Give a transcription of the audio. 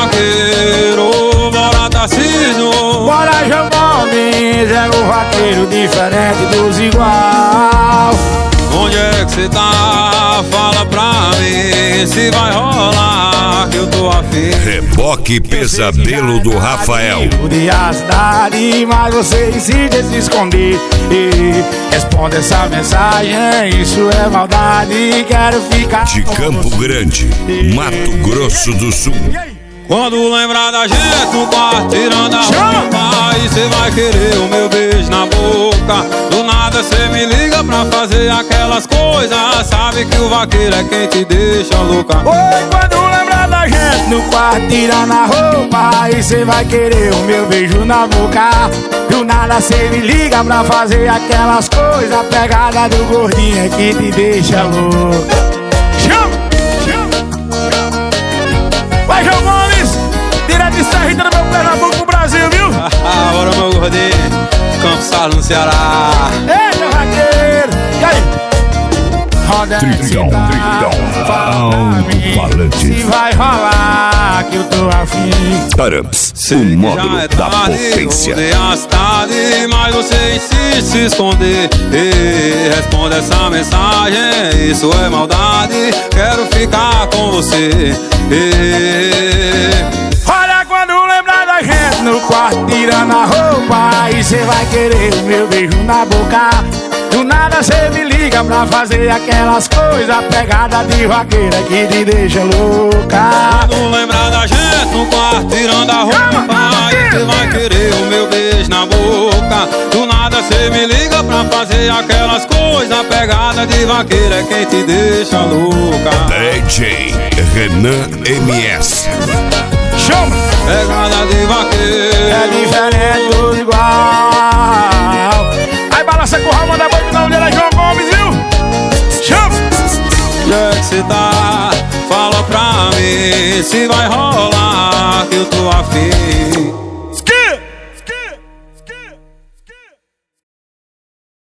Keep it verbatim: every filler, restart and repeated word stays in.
vaqueiro, bora Tarcísio. Bora João Gomes, é o vaqueiro diferente dos igual. Onde é que cê tá? Fala pra mim se vai rolar, que eu tô afim. Reboque Pesadelo do Rafael. De a cidade, mas você insiste em se esconder. E responde essa mensagem, isso é maldade. Quero ficar De Campo Grande, Mato Grosso do Sul. Quando lembrar da gente no quarto tirando a roupa, aí cê vai querer o meu beijo na boca. Do nada cê me liga pra fazer aquelas coisas. Sabe que o vaqueiro é quem te deixa louca. Oi, quando lembrar da gente no quarto tirando a roupa, aí cê vai querer o meu beijo na boca. Do nada cê me liga pra fazer aquelas coisas. A pegada do gordinho é que te deixa louca. Chama, chama. Vai, João Gomes, direto de Serrita do meu Pernambuco pro Brasil, viu? Bora, meu gordinho, Campos Sales no Ceará. Eita, vaqueiro, e aí? Roda Tridão, tridão, alto-falante. se vai rolar, que eu tô afim. Taramps, o módulo é da tarde, potência. rodei a cidade, mas você insiste em se esconder. Ei, responde essa mensagem, isso é maldade. Quero ficar com você. Ei. Olha, quando lembrar da gente no quarto tirando a roupa, aí cê vai querer o meu beijo na boca. Do nada cê me liga pra fazer aquelas coisas. Pegada de vaqueira que te deixa louca. Quando lembrar da gente no quarto tirando a roupa, aí cê vai querer o meu beijo na boca. Do nada cê me liga pra fazer aquelas coisas. Pegada de vaqueira é quem te deixa louca. D J Renan M S. Chama! Pegada de vaqueiro É diferente do igual. Aí balança com o Ramon da Banda, não dele é João Gomes, viu? Chama! Onde é que cê tá? Fala pra mim se vai rolar, que eu tô afim.